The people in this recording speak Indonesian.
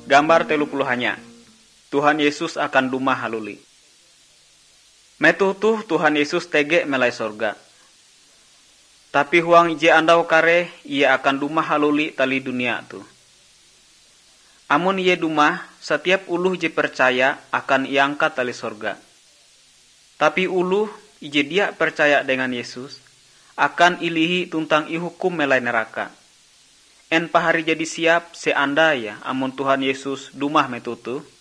Gambar 30 Tuhan Yesus akan dumah haluli. Metutuh Tuhan Yesus tege melai sorga. Tapi huang ije andau kare ia akan dumah haluli tali dunia tu. Amun ia dumah, setiap uluh je percaya akan iangkat tali sorga. Tapi uluh ije dia percaya dengan Yesus akan ilihi tuntang ihukum melai neraka. En pahari jadi siap seandai ya amun Tuhan Yesus dumah metutu.